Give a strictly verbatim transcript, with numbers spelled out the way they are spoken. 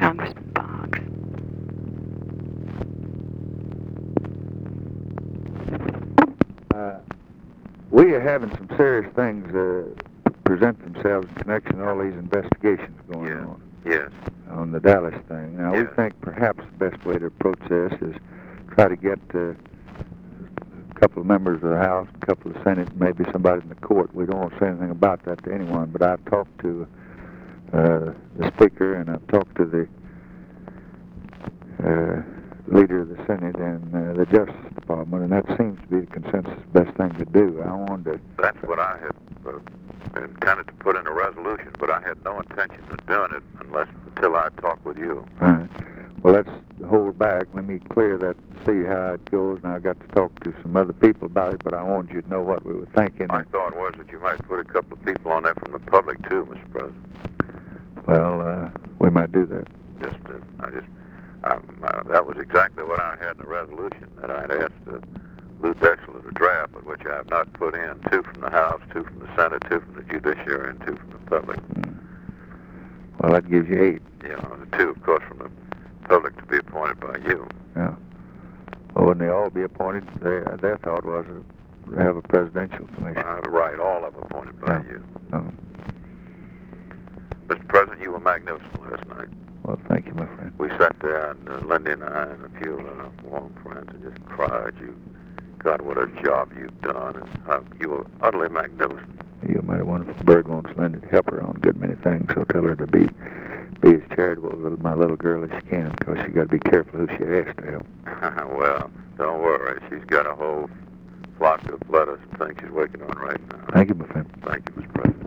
Congressman Boggs. Uh, we are having some serious things uh, present themselves in connection with all these investigations going Yeah. on Yes. on the Dallas thing. Now, Yes. we think perhaps the best way to approach this is try to get uh, a couple of members of the House, a couple of Senate, maybe somebody in the court. We don't want to say anything about that to anyone, but I've talked to uh, the Speaker and I've talked to the uh, leader of the Senate and uh, the Justice Department, and that seems to be the consensus best thing to do. I wanted to... That's what I had uh, intended to put in a resolution, but I had no intention of doing it unless until I talked with you. All right. Well, let's hold back. Let me clear that, see how it goes. And I got to talk to some other people about it, but I wanted you to know what we were thinking. My thought was that you might put a couple of people on there from the public too, Mister President. Well, uh, we might do that. Just, uh, I just, um, uh, that was exactly what I had in the resolution that I had asked uh, Lou Dexler to draft, but which I have not put in. Two from the House, two from the Senate, two from the Judiciary, and two from the public. Mm. Well, that gives you eight. You know, the two, of course, from the public to be appointed by you. Yeah. Well, wouldn't they all be appointed? They, their thought was to have a presidential commission. Uh, right, all of them appointed by Yeah. you. Oh. Mister President, you were magnificent last night. Well, thank you, my friend. We sat there, and uh, Lindy and I and a few uh, warm friends, and just cried. You, God, what a job you've done, and uh, you were utterly magnificent. You're a mighty wonderful bird. Wants Linda to help her on a good many things, so tell her to be be as charitable with my little girl as she can, because she got to be careful who she asks to help. Well, don't worry. She's got a whole flock of letters and things she's working on right now. Thank you, my friend. Thank you, Mister President.